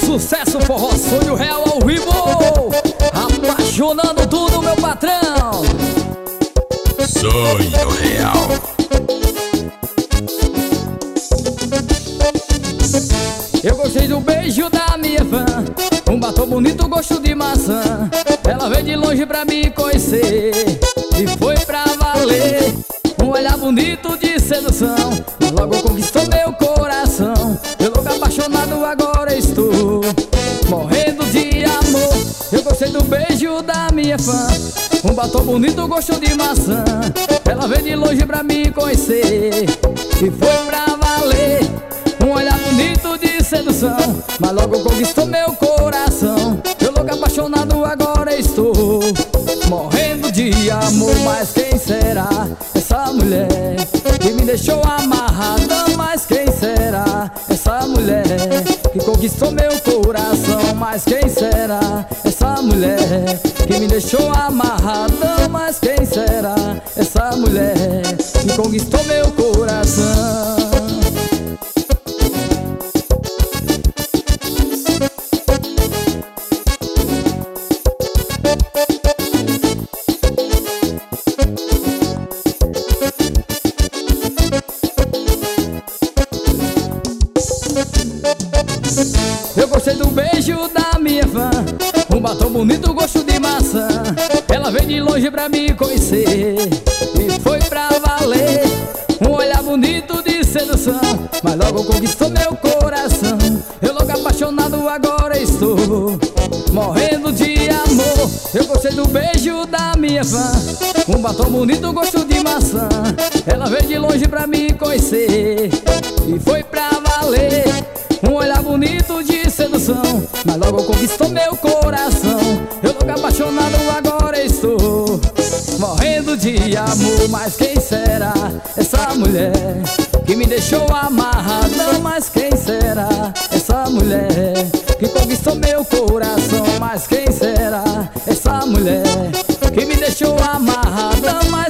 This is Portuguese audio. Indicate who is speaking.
Speaker 1: sucesso, forró, sonho real ao vivo. Apaixonando tudo, meu patrão.
Speaker 2: Sonho real.
Speaker 1: Eu gostei do beijo da minha fã, um batom bonito, gosto de maçã. Ela veio de longe pra me conhecer e foi pra valer. Um olhar bonito de sedução, logo conquistou meu coração. Eu louco apaixonado, agora estou morrendo de amor. Eu gostei do beijo da minha fã, um batom bonito, gosto de maçã. Ela veio de longe pra me conhecer e foi pra valer. Um olhar bonito de sedução, mas logo conquistou meu coração. Eu louco apaixonado, agora estou morrendo de amor. Mas quem será essa mulher que me deixou amarrada? Mas quem será essa mulher que conquistou meu coração? Mas quem será essa mulher que me deixou amarrada? Mas quem será essa mulher que conquistou meu coração? Eu gostei do beijo da minha fã, um batom bonito, gosto de maçã. Ela veio de longe pra me conhecer e foi pra valer. Um olhar bonito de sedução, mas logo conquistou meu coração. Eu logo apaixonado, agora estou morrendo de amor. Eu gostei do beijo da minha fã, um batom bonito, gosto de maçã. Ela veio de longe pra me conhecer e foi pra valer. Um olhar bonito de sedução, mas logo conquistou meu coração. Eu louco apaixonado, agora estou morrendo de amor. Mas quem será essa mulher que me deixou amarrada? Mas quem será essa mulher que conquistou meu coração? Mas quem será essa mulher que me deixou amarrada? Mas